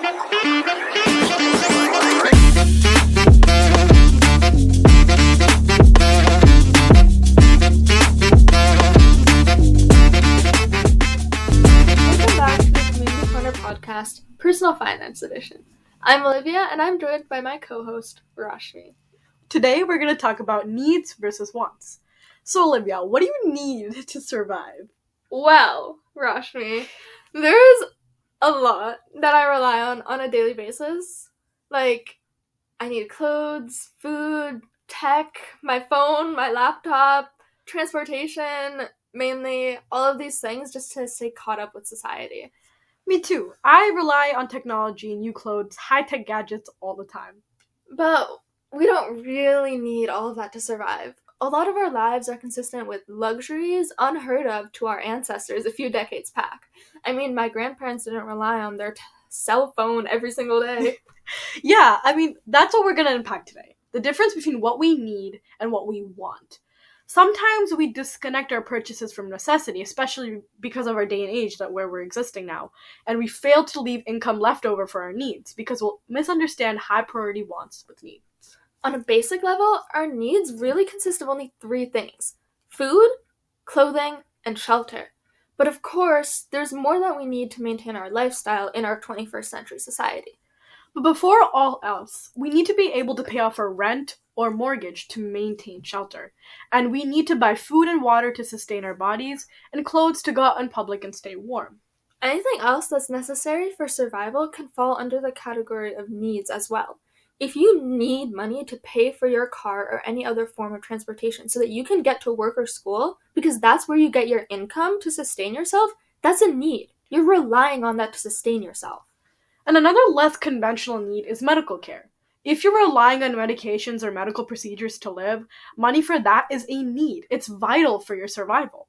back to the Community Corner podcast, Personal Finance Edition. I'm Olivia, and I'm joined by my co-host, Rashmi. Today, we're going to talk about needs versus wants. So, Olivia, what do you need to survive? Well, Rashmi, there's a lot that I rely on a daily basis. Like, I need clothes, food, tech, my phone, my laptop, transportation, mainly all of these things just to stay caught up with society. Me too. I rely on technology, new clothes, high-tech gadgets all the time. But we don't really need all of that to survive. A lot of our lives are consistent with luxuries unheard of to our ancestors a few decades back. I mean, my grandparents didn't rely on their cell phone every single day. Yeah, that's what we're going to unpack today. The difference between what we need and what we want. Sometimes we disconnect our purchases from necessity, especially because of our day and age where we're existing now, and we fail to leave income left over for our needs because we'll misunderstand high priority wants with needs. On a basic level, our needs really consist of only 3 things: food, clothing, and shelter. But of course, there's more that we need to maintain our lifestyle in our 21st century society. But before all else, we need to be able to pay off our rent or mortgage to maintain shelter. And we need to buy food and water to sustain our bodies, and clothes to go out in public and stay warm. Anything else that's necessary for survival can fall under the category of needs as well. If you need money to pay for your car or any other form of transportation so that you can get to work or school, because that's where you get your income to sustain yourself, that's a need. You're relying on that to sustain yourself. And another less conventional need is medical care. If you're relying on medications or medical procedures to live, money for that is a need. It's vital for your survival.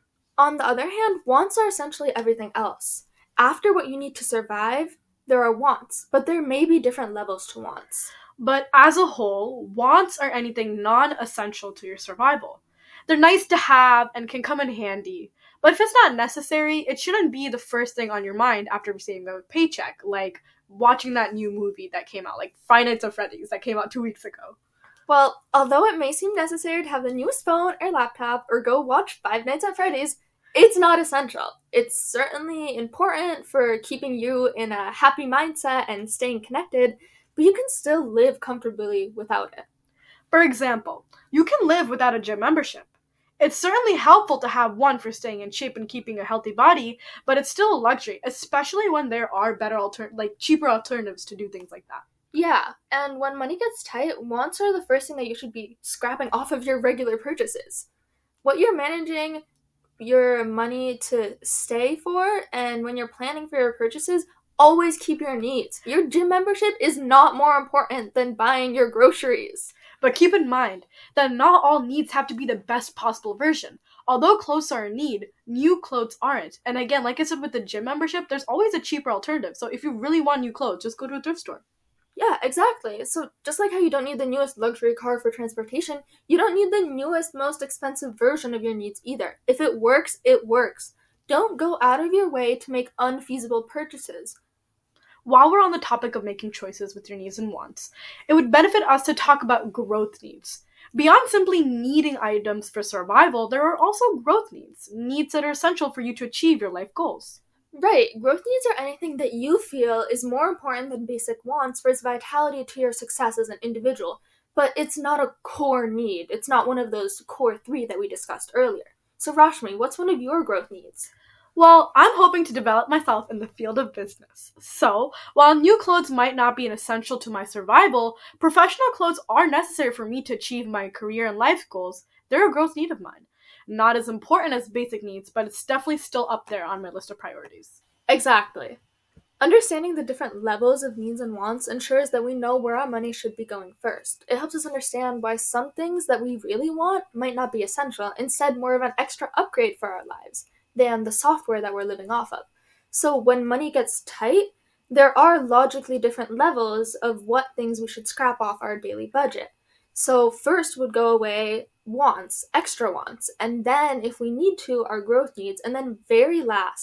On the other hand, wants are essentially everything else. After what you need to survive, there are wants, but there may be different levels to wants. But as a whole, wants are anything non-essential to your survival. They're nice to have and can come in handy. But if it's not necessary, it shouldn't be the first thing on your mind after receiving a paycheck, like watching that new movie that came out, like Five Nights at Freddy's, that came out 2 weeks ago. Well, although it may seem necessary to have the newest phone or laptop or go watch Five Nights at Freddy's, it's not essential. It's certainly important for keeping you in a happy mindset and staying connected, but you can still live comfortably without it. For example, you can live without a gym membership. It's certainly helpful to have one for staying in shape and keeping a healthy body, but it's still a luxury, especially when there are better cheaper alternatives to do things like that. Yeah, and when money gets tight, wants are the first thing that you should be scrapping off of your regular purchases. What you're managing your money to stay for, and when you're planning for your purchases, always keep your needs. Your gym membership is not more important than buying your groceries. But keep in mind that not all needs have to be the best possible version. Although clothes are a need, new clothes aren't. And again, like I said with the gym membership, there's always a cheaper alternative. So if you really want new clothes, just go to a thrift store. Yeah, exactly. So just like how you don't need the newest luxury car for transportation, you don't need the newest, most expensive version of your needs either. If it works, it works. Don't go out of your way to make unfeasible purchases. While we're on the topic of making choices with your needs and wants, it would benefit us to talk about growth needs. Beyond simply needing items for survival, there are also growth needs that are essential for you to achieve your life goals. Right, growth needs are anything that you feel is more important than basic wants for its vitality to your success as an individual, but it's not a core need. It's not one of those core 3 that we discussed earlier. So Rashmi, what's one of your growth needs? Well, I'm hoping to develop myself in the field of business. So, while new clothes might not be an essential to my survival, professional clothes are necessary for me to achieve my career and life goals. They're a growth need of mine. Not as important as basic needs, but it's definitely still up there on my list of priorities. Exactly. Understanding the different levels of needs and wants ensures that we know where our money should be going first. It helps us understand why some things that we really want might not be essential, instead more of an extra upgrade for our lives than the software that we're living off of. So when money gets tight, there are logically different levels of what things we should scrap off our daily budget. So first would go away wants, extra wants, and then if we need to, our growth needs, and then very last,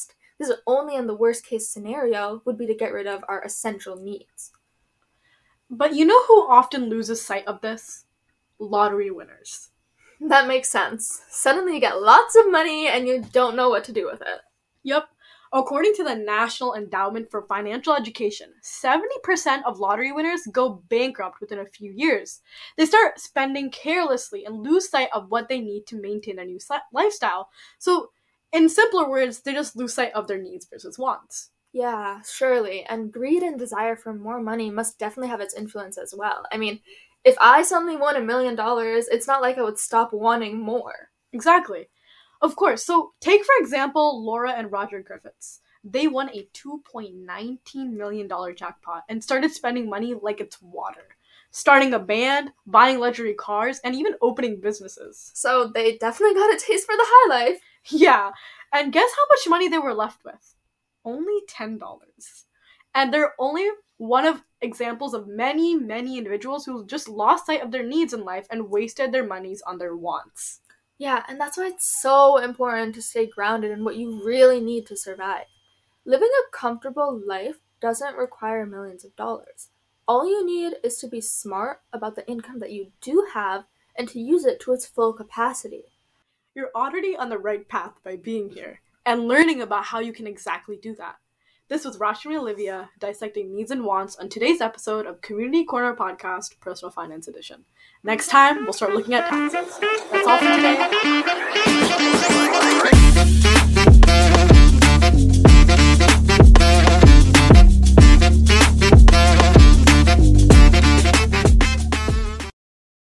because only in the worst case scenario would be to get rid of our essential needs. But you know who often loses sight of this? Lottery winners. That makes sense. Suddenly you get lots of money and you don't know what to do with it. Yep. According to the National Endowment for Financial Education, 70% of lottery winners go bankrupt within a few years. They start spending carelessly and lose sight of what they need to maintain a new lifestyle. So, in simpler words, they just lose sight of their needs versus wants. Yeah, surely. And greed and desire for more money must definitely have its influence as well. I mean, if I suddenly won $1 million, it's not like I would stop wanting more. Exactly. Of course. So, take for example Laura and Roger Griffiths. They won a $2.19 million jackpot and started spending money like it's water. Starting a band, buying luxury cars, and even opening businesses. So they definitely got a taste for the high life. Yeah. And guess how much money they were left with? Only $10. And they're only one of examples of many, many individuals who just lost sight of their needs in life and wasted their monies on their wants. Yeah, and that's why it's so important to stay grounded in what you really need to survive. Living a comfortable life doesn't require millions of dollars. All you need is to be smart about the income that you do have and to use it to its full capacity. You're already on the right path by being here and learning about how you can exactly do that. This was Rashmi and Olivia dissecting needs and wants on today's episode of Community Corner Podcast, Personal Finance Edition. Next time, we'll start looking at taxes. That's all for today.